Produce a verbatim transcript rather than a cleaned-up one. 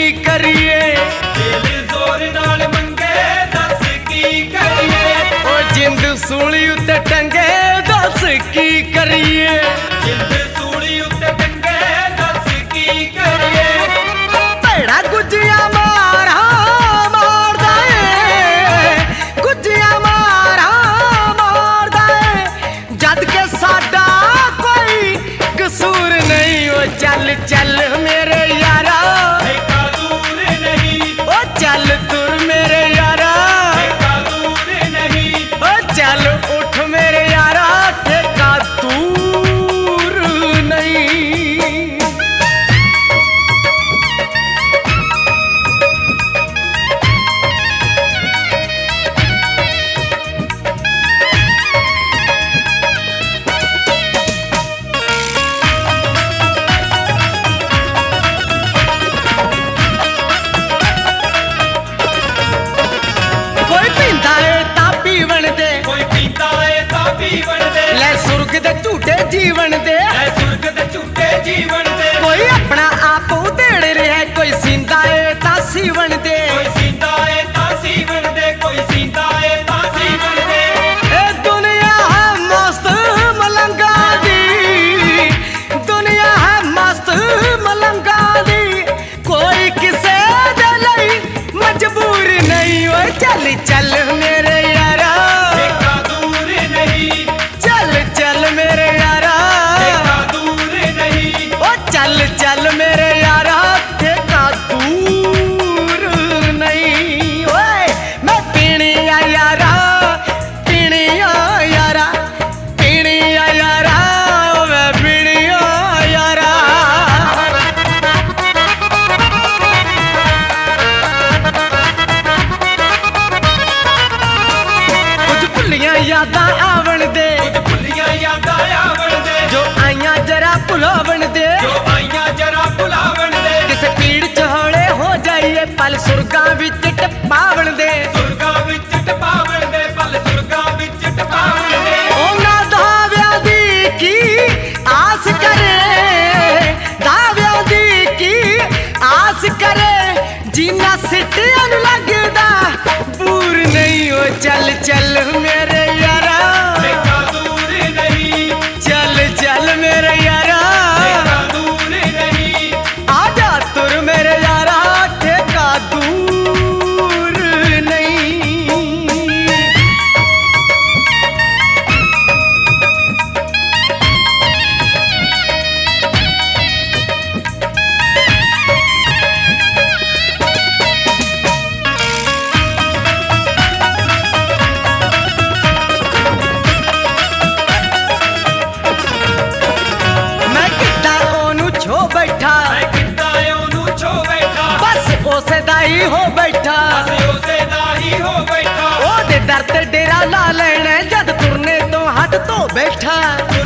करिए दिल जोर नाल मंगे दस की करिए ओ जिंद सूली उत्ते टंगे दस की करिए जिंद सूली उत्ते टंगे दस की करिए भैड़ा गुजिया मारा मारदा है गुजिया मारा मारदा है जद के साडा कोई कसूर नहीं ओ चल चल मेरे यारा ठेका दूर नहीं ओ चल तुर मेरे यारा ठेका दूर नहीं ओ चल उठ मेरे यारा ठेका दूर नहीं। कोई पींदा है ता पीवन दे कोई पीता है ता पीवन दे ले सुर्ग दे झूठे जीवन दे ऐ सुर्ग दे झूठे जीवन दे कोई अपना आप उधेड़ रहा कोई सींदा है ता सीवन दे कोई सीता है ता सीवन दे कोई सीता है ता सीवन दे ए दुनिया है मस्त मलंगा दी दुनिया है मस्त मलंगा दी कोई किसे दे लई मजबूर नहीं ओ चल चल मेरे यारा ठेका दूर नहीं चल चल मेरे यारा ठेका दूर नहीं ओ चल चल मेरे यारा ठेका दूर नहीं ओए मैं पीनी आ यारा पीनी आ यारा पीनी आ यारा ओ मैं पीनी आ यारा कुछ भुलियां यादां आवन दे कुछ भुलियां यादां आवन दे जो आइयां जरा भुलावन दे जो आईयां जरा भुलावन दे किसे पीड़ च हौले हो जाइए पल सुरगां विच टपावन दे सुरगा विच टपावन दे पल सुरगा विच टपावन दे ਉਹਨਾਂ ਦਾਵਿਆਂ ਦੀ ਕੀ ਆਸ ਕਰੇ ਦਾਵਿਆਂ ਦੀ ਕੀ ਆਸ ਕਰੇ ਜਿੰਨਾ ਸਿੱਟਿਆਂ ਨੂੰ ਲੱਗਦਾ ਬੂਰ ਨਹੀਂ ਓ ਚੱਲ ਚੱਲ ਮੇਰੇ ਯਾਰਾ ठेका दूर नहीं ਚੱਲ ਚੱਲ ਮੇਰੇ ਯਾਰਾ ठेका दूर नहीं ਆ ਜਾ ਤੁਰ ਮੇਰੇ ਯਾਰਾ ਠੇਕਾ ਦੂਰ ਨਹੀਂ। ਮੈਂ ਕਿੱਦਾਂ ਉਹਨੂੰ ਛੋ ਬੈਠਾ मैं कितना ओनू छो बैठा ਬਸ ਉਸੇ ਦਾ ਹੀ ਹੋ ਬੈਠਾ बस उसे दा ही हो बैठा ਉਹਦੇ ਦਰ ਤੇ ਡੇਰਾ ਲਾ ਲੈਣਾ ਜਦ ਤੁਰਨੇ ਤੋਂ ਹੱਥ ਧੋ ਬੈਠਾ